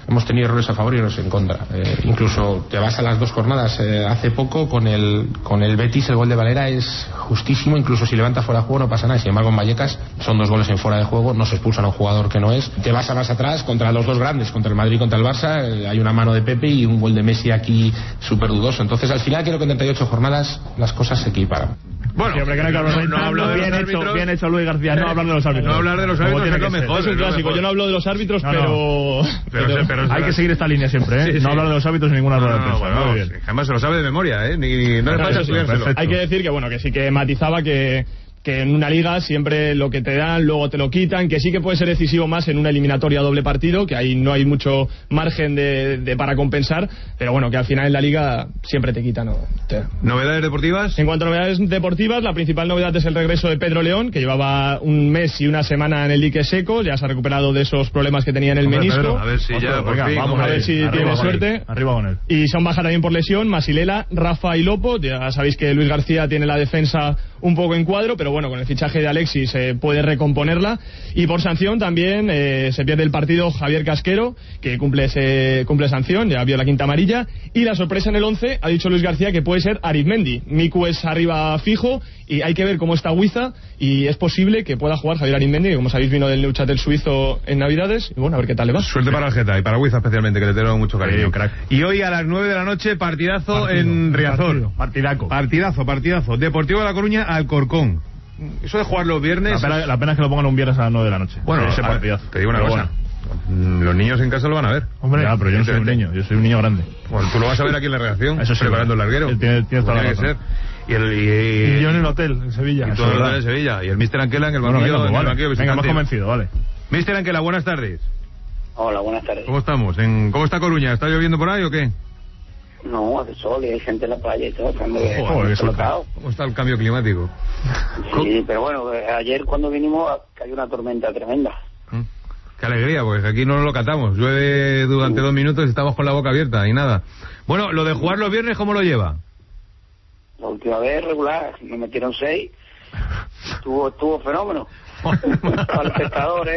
hemos tenido errores a favor y errores en contra. Eh, incluso te vas a las dos jornadas, eh, hace poco con el, con el Betis el gol de Valera es justísimo, incluso si levanta fuera de juego no pasa nada, sin embargo en Vallecas son dos goles en fuera de juego, no se expulsan a un jugador que no es. Te vas a más atrás contra los dos grandes, contra el Madrid y contra el Barça, eh, hay una mano de Pepe y un gol de Messi aquí súper dudoso. Entonces al final creo que en treinta y ocho jornadas las cosas se equiparan. Bueno, sí, hombre, que no, no, no, no hablo de bien los hecho, árbitros. Bien hecho Luis García, no hablar de los árbitros. No hablar de los árbitros es lo mejor. Es un clásico, yo no hablo de los árbitros, no, pero... No. Pero, pero, pero hay que seguir esta línea siempre, ¿eh? Sí, sí. No hablar de los árbitros en ninguna rueda de prensa. Bueno, bien. Además se lo sabe de memoria, ¿eh? Ni, no le pasa estudiárselo. Hay que decir que, bueno, que sí que matizaba que... que en una liga siempre lo que te dan, luego te lo quitan, que sí que puede ser decisivo más en una eliminatoria doble partido, que ahí no hay mucho margen de, de para compensar, pero bueno, que al final en la liga siempre te quitan. ¿no? Te... ¿Novedades deportivas? En cuanto a novedades deportivas, la principal novedad es el regreso de Pedro León, que llevaba un mes y una semana en el dique seco, ya se ha recuperado de esos problemas que tenía en el Hombre, menisco. Pedro, a ver si ya, por fin, vamos a ver si tiene suerte. Arriba con él. Y son baja también por lesión, Masilela, Rafa y Lopo, ya sabéis que Luis García tiene la defensa un poco en cuadro, pero bueno, con el fichaje de Alexis se eh, puede recomponerla. Y por sanción también eh, se pierde el partido Javier Casquero, que cumple ese, cumple sanción, ya vio la quinta amarilla. Y la sorpresa en el once, ha dicho Luis García que puede ser Arizmendi. Miku es arriba fijo y hay que ver cómo está Huiza, y es posible que pueda jugar Javier Arizmendi, que como sabéis vino del Neuchâtel suizo en Navidades, y bueno, a ver qué tal le va. Suerte para el Geta y para Huiza especialmente, que le tengo mucho cariño. Sí, crack. Y hoy a las nueve de la noche, partidazo partido, en Riazor. Partido, partidaco. Partidazo, partidazo. Deportivo de La Coruña, Alcorcón. Eso de jugar los viernes... La pena, la pena es que lo pongan un viernes a las nueve de la noche. Bueno, ese partidazo. Te digo una pero cosa. Bueno. Los niños en casa lo van a ver. Hombre, ya, pero yo no soy un niño, yo soy un niño grande. Bueno, tú lo vas a ver aquí en la redacción. Eso sí, preparando el larguero. Tiene, tiene toda la razón. Ser. Y, el, y, y yo en el hotel, en Sevilla. Y todo el hotel en Sevilla. Y el mister Anquela en el banquillo. Bueno, venga, vale. Venga, hemos convencido, vale. mister Anquela, buenas tardes. Hola, buenas tardes. ¿Cómo estamos? ¿En, ¿Cómo está Coruña? ¿Está lloviendo por ahí o qué? No, hace sol y hay gente en la playa y todo. Cuando Joder, ¿Cómo está el cambio climático? Sí, pero bueno, ayer cuando vinimos cayó una tormenta tremenda. Qué alegría, pues aquí no nos lo catamos. Llueve durante dos minutos y estamos con la boca abierta y nada. Bueno, lo de jugar los viernes, ¿cómo lo lleva? La última vez regular, nos metieron seis. Estuvo, estuvo fenómeno. Para los espectadores.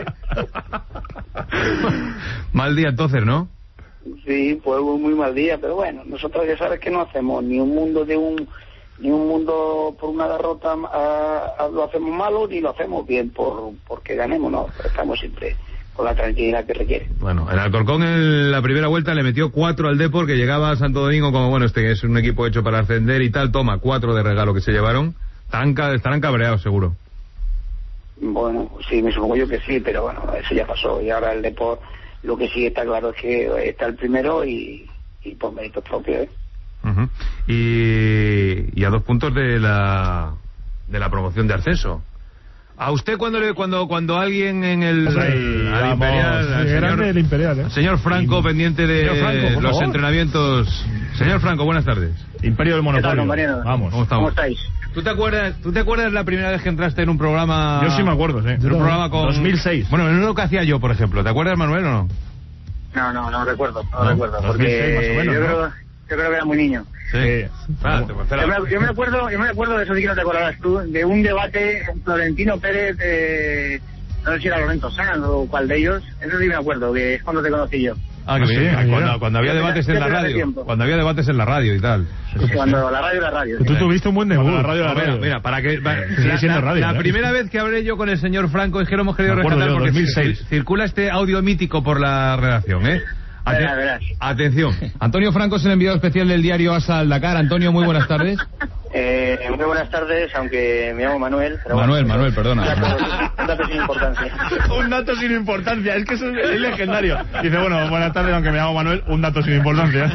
Mal día entonces, ¿no? Sí, fue un muy mal día, pero bueno, nosotros ya sabes que no hacemos ni un mundo de un ni un mundo por una derrota a, a, lo hacemos malo, ni lo hacemos bien por porque ganemos, no, pero estamos siempre con la tranquilidad que requiere. Bueno, en Alcorcón en la primera vuelta le metió cuatro al Depor, que llegaba a Santo Domingo como, bueno, este es un equipo hecho para ascender y tal, toma, cuatro de regalo que se llevaron, estarán, estarán cabreados seguro. Bueno, sí, me supongo yo que sí, pero bueno, eso ya pasó, y ahora el Depor... Lo que sí está claro es que está el primero y, y por méritos propios, ¿eh? Uh-huh. y, y a dos puntos de la de la promoción de ascenso. ¿A usted cuando le, cuando cuando alguien en el, sí, el al Imperial, al señor, del Imperial, ¿eh? señor Franco, pendiente de Franco, los favor. entrenamientos? Señor Franco, buenas tardes. Imperio del Monopolio. Vamos. ¿Cómo estamos? ¿Cómo estáis? ¿Tú te acuerdas, ¿Tú te acuerdas la primera vez que entraste en un programa? Yo sí me acuerdo, sí. En un programa con... dos mil seis. Bueno, en uno que hacía yo, por ejemplo. ¿Te acuerdas, Manuel, o no? No, no, no recuerdo, no, no recuerdo, dos mil seis porque más o menos, yo, ¿no? creo, yo creo que era muy niño. Sí. Ah, te yo, me, yo me acuerdo, yo me acuerdo de eso, sí que no te acordarás tú, de un debate Florentino Pérez, eh, no sé si era Lorenzo Sanz o cuál de ellos, eso sí me acuerdo, que es cuando te conocí yo. Ah, que sí, sí, cuando, cuando, cuando había debates en la radio. Cuando había debates en la radio y tal. Cuando la radio era radio. Tú tuviste un buen debut. La radio, la radio. Mira, mira, para que... Para, sigue la, siendo radio. La, la ¿no? primera vez que hablé yo con el señor Franco es que lo hemos querido rescatar porque dos mil seis. circula este audio mítico por la redacción, ¿eh? Aten verás, verás. Atención. Antonio Franco es el enviado especial del diario Asa al Dakar. Antonio, muy buenas tardes. Eh, muy buenas tardes, aunque me llamo Manuel. Pero Manuel, bueno, Manuel, perdona. Un dato sin importancia. Un dato sin importancia, es que eso es, es legendario. Dice, bueno, buenas tardes, aunque me llamo Manuel, un dato sin importancia.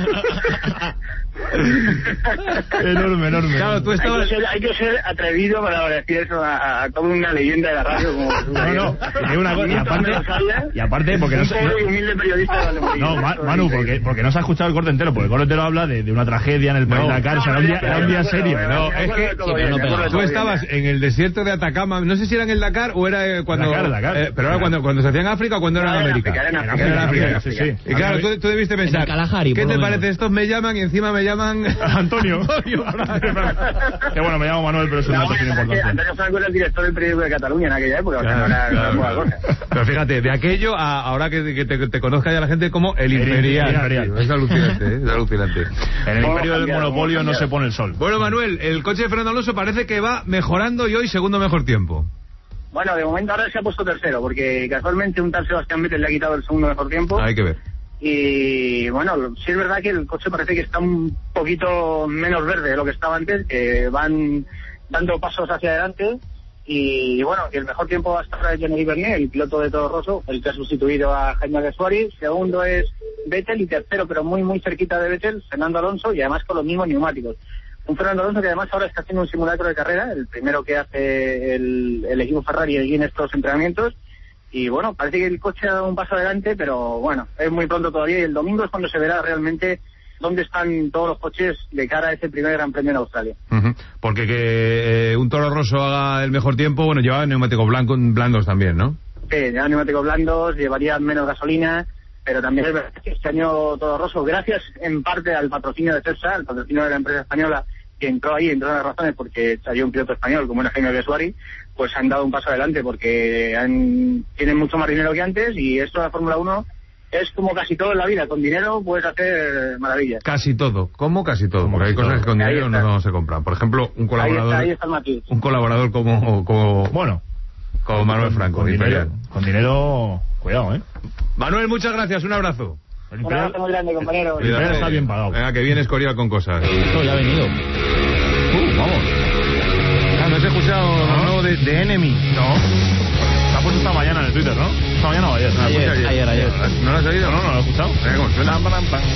enorme, enorme. Claro, tú estabas... hay, que ser, hay que ser atrevido para decir eso a, a toda una leyenda de la radio como no, no, y una cosa, y aparte, y aparte porque no, no, humilde periodista no, no Ma, Manu, porque, porque no se ha escuchado el corte entero, porque el corte entero habla de, de una tragedia en el país de Dakar, o sea, era un día, era un día serio. No, es que tú estabas en el desierto de Atacama, no sé si era en el Dakar o era cuando... Dakar, Dakar. Eh, pero era cuando, cuando se hacía en África o cuando era en América. Era en África, sí, sí. Y claro, tú, tú debiste pensar, ¿qué te parece? Estos me llaman y encima me me llaman Antonio. Antonio. Que bueno, me llamo Manuel, pero es un dato sin importancia. Antonio Franco era el director del periódico de Cataluña en aquella época, claro, o sea, no era, claro, no era claro. Pero fíjate, de aquello a ahora que, que te, te conozca ya la gente como el Imperial. El Imperial. Tío, es alucinante, ¿eh? Es alucinante. En el imperio del monopolio no se pone el sol. Bueno, Manuel, el coche de Fernando Alonso parece que va mejorando y hoy segundo mejor tiempo. Bueno, de momento ahora se ha puesto tercero, porque casualmente un tal Sebastián Vettel le ha quitado el segundo mejor tiempo. Hay que ver. Y bueno, sí es verdad que el coche parece que está un poquito menos verde de lo que estaba antes, que van dando pasos hacia adelante. Y bueno, el mejor tiempo va a estar Jenny Bernier, el piloto de Toro Rosso, el que ha sustituido a Jaime de Suárez. Segundo es Vettel y tercero, pero muy muy cerquita de Vettel, Fernando Alonso, y además con los mismos neumáticos. Un Fernando Alonso que además ahora está haciendo un simulacro de carrera, el primero que hace el, el equipo Ferrari allí en estos entrenamientos. Y bueno, parece que el coche ha dado un paso adelante, pero bueno, es muy pronto todavía y el domingo es cuando se verá realmente dónde están todos los coches de cara a ese primer Gran Premio en Australia. Uh-huh. Porque que eh, un Toro Rosso haga el mejor tiempo, bueno, lleva neumáticos blancos, blandos también, ¿no? Sí, lleva neumáticos blandos, llevarían menos gasolina, pero también es verdad que este año Toro Rosso, gracias en parte al patrocinio de Cepsa, el patrocinio de la empresa española, que entró ahí, entre otras razones, porque salió un piloto español como era Jaime de Suárez, pues han dado un paso adelante porque han, tienen mucho más dinero que antes y esto de la Fórmula uno es como casi todo en la vida, con dinero puedes hacer maravillas. Casi todo, como casi todo, porque hay cosas que con dinero no se compran. Por ejemplo, un colaborador, ahí está, ahí está el un colaborador como, como bueno, como Manuel Franco. Con dinero, con dinero, cuidado, ¿eh? Manuel, muchas gracias, un abrazo. Un abrazo muy grande, compañero. El Imperial está bien pagado. Venga, que viene Escorial con cosas. Esto ya ha venido. Uh, vamos. Ah, ¿no has escuchado ¿No? lo nuevo de, de Enemy? No. Se ha puesto esta mañana en el Twitter, ¿no? Esta mañana o ayer. Ayer, ayer, ayer, ayer. ¿No lo has oído? No, no, no lo he escuchado. Venga, ¿cómo suena? Pam, pam, pam.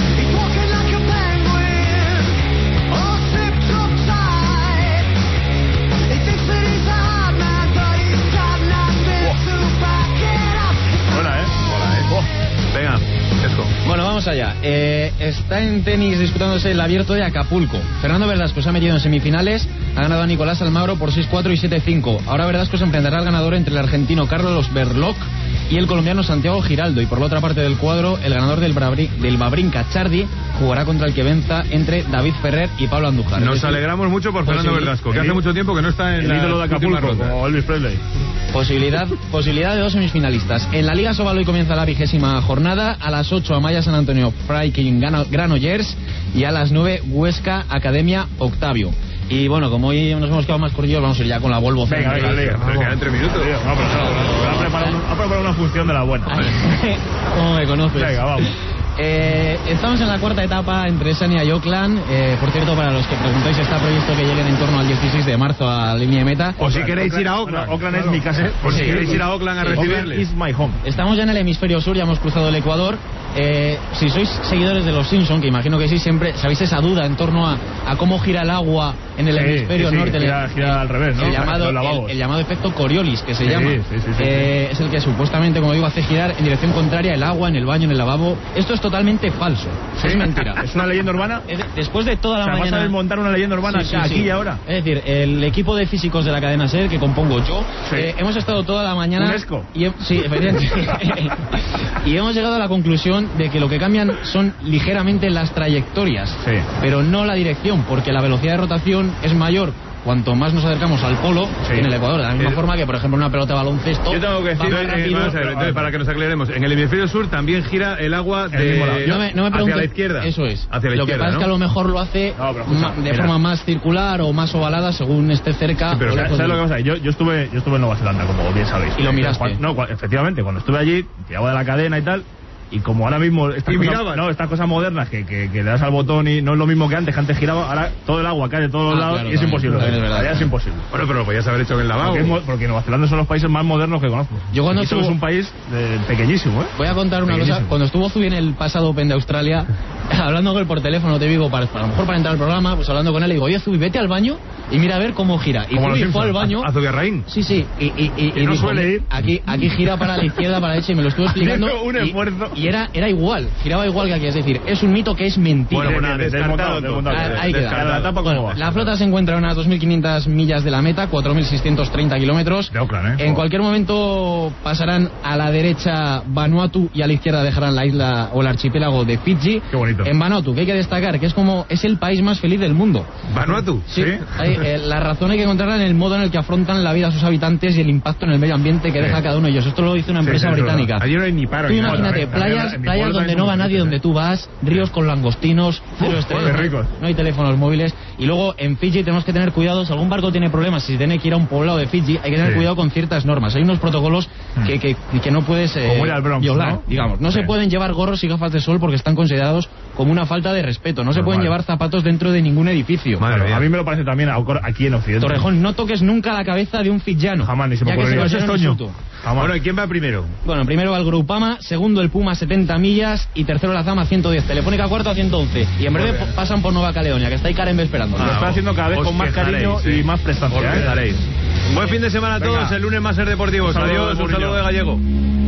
Buena, ¿eh? Hola, ¿eh? Oh. Venga, Esco. Bueno, vamos allá. Eh, está en tenis disputándose el abierto de Acapulco. Fernando Verdasco se ha metido en semifinales. Ha ganado a Nicolás Almagro por seis cuatro y siete cinco. Ahora Verdasco se enfrentará al ganador entre el argentino Carlos Berlocq y el colombiano Santiago Giraldo. Y por la otra parte del cuadro, el ganador del, Brabri, del Babrinka Chardy jugará contra el que venza entre David Ferrer y Pablo Andújar. Nos es decir, alegramos mucho por Fernando Verdasco, que hace mucho tiempo que no está en el la ídolo de Acapulco, como Elvis Presley. Posibilidad, posibilidad de dos semifinalistas. En la Liga Sobal hoy comienza la vigésima jornada. A las ocho Amaya San Antonio Freiking Granollers y a las nueve Huesca Academia Octavio. Y bueno, como hoy nos hemos quedado más corrillos, vamos a ir ya con la Volvo. Venga, venga, venga. Pero quedan tres minutos. No, pero no, ha preparado, ha preparado una función de la buena. ¿Cómo me conoces? Venga, vamos. Eh, estamos en la cuarta etapa entre Sania y Oakland. Eh, por cierto, para los que preguntáis, está previsto que lleguen en torno al dieciséis de marzo a la línea de meta. O si queréis ir a Oakland. Bueno, Oakland es mi casa. O si queréis ir a Oakland a recibirles. Is my home. Estamos ya en el hemisferio sur, ya hemos cruzado el Ecuador. Eh, si sois seguidores de los Simpson, que imagino que sí, siempre sabéis esa duda en torno a, a cómo gira el agua en el sí, hemisferio sí, sí, norte. Gira, gira al revés, ¿no? El llamado, el, el llamado efecto Coriolis, que se sí, llama. Sí, sí, sí, eh, sí. Es el que supuestamente, como digo, hace girar en dirección contraria el agua en el baño, en el lavabo. Esto es totalmente falso. ¿Sí? Es mentira. ¿Es una leyenda urbana? Después de toda la o sea, mañana. ¿vas a desmontar una leyenda urbana sí, sí, aquí sí. y ahora? Es decir, el equipo de físicos de la cadena SER, que compongo yo, sí. eh, hemos estado toda la mañana. ¿UNESCO? Y he, sí, efectivamente. Y hemos llegado a la conclusión de que lo que cambian son ligeramente las trayectorias, sí. pero no la dirección, porque la velocidad de rotación es mayor cuanto más nos acercamos al polo, sí. en el Ecuador, de la misma eh, forma que, por ejemplo, una pelota de baloncesto. Yo tengo que decir, eh, rápido, a ver, entonces, para que nos aclaremos, en el hemisferio sur también gira el agua de, el no me, no me hacia la izquierda. Eso es. Hacia la lo izquierda, que pasa ¿no? es que a lo mejor lo hace no, pero, escucha, ma, de mira. forma más circular o más ovalada según esté cerca. Sí, pero ¿sabes, ¿sabes lo que pasa? Yo, yo, estuve, yo estuve en Nueva Zelanda, como bien sabéis. Y lo miraste. Cuando, no, efectivamente, cuando estuve allí, tiraba de la cadena y tal. Y como ahora mismo estas, cosas, no, estas cosas modernas que, que, que le das al botón y no es lo mismo que antes, que antes giraba, ahora todo el agua cae de todos los ah, lados claro, y es también, imposible. También es verdad. Es imposible. Bueno, pero lo podías haber hecho en el lavabo. Porque, porque Nueva Zelanda son los países más modernos que conozco. Yo cuando estuvo... es un país de, pequeñísimo, ¿eh? Voy a contar una cosa. Cuando estuvo Zubi en el pasado Open de Australia, hablando con él por teléfono, te digo, para, para a lo mejor para entrar al programa, pues hablando con él, le digo, oye Zubi, vete al baño y mira a ver cómo gira. Y Zubi fue al baño. ¿A Zubiarraín? Sí, sí. Y, y, y, y no dijo, suele ir. Aquí, aquí gira para la izquierda, para la derecha, y me lo estuvo explicando. un esfuerzo. Y, y era, era igual. Giraba igual que aquí, es decir, es un mito que es mentira. Bueno, bueno, descartado, desmontado, ah, ahí queda. La, etapa, ¿cómo va? La flota se encuentra a unas dos mil quinientas millas de la meta, cuatro mil seiscientos treinta kilómetros. De Oakland, ¿eh? En cualquier momento pasarán a la derecha Vanuatu y a la izquierda dejarán la isla o el archipiélago de Fiji. Qué bonito. bonito. En Vanuatu, que hay que destacar que es como es el país más feliz del mundo. ¿Vanuatu? Sí. ¿Sí? Hay, eh, la razón hay que encontrarla en el modo en el que afrontan la vida a sus habitantes y el impacto en el medio ambiente que sí. deja cada uno de ellos. Esto lo hizo una empresa sí, sí, británica. Allí no hay ni paro. Tú ni imagínate, nada, playas, en playas donde no va nadie, ¿eh? Donde tú vas, ríos con langostinos, cero estrés, no hay teléfonos móviles. Y luego en Fiji tenemos que tener cuidado, si algún barco tiene problemas, si tiene que ir a un poblado de Fiji, hay que tener sí. cuidado con ciertas normas. Hay unos protocolos que, que, que no puedes eh, Bronx, violar, ¿no? digamos. No sí. se pueden llevar gorros y gafas de sol porque están considerados como una falta de respeto. No se pueden llevar zapatos dentro de ningún edificio. Madre, a mí me lo parece también aquí en Occidente. Torrejón, no toques nunca la cabeza de un fijiano. Jamás, ni se me ocurrió. Ese es Toño. Bueno, ¿y quién va primero? Bueno, primero va el Groupama, segundo el Puma setenta millas y tercero la Zama ciento diez. Telefónica cuarto a ciento once. Y en breve pasan por Nueva Caledonia, que está ahí Karen esperando. Ah, lo está haciendo cada vez con más cariño sí. y más prestancia. Os quejaréis. Buen fin de semana a todos. Venga. El lunes más ser deportivos. Adiós, un saludo de Gallego.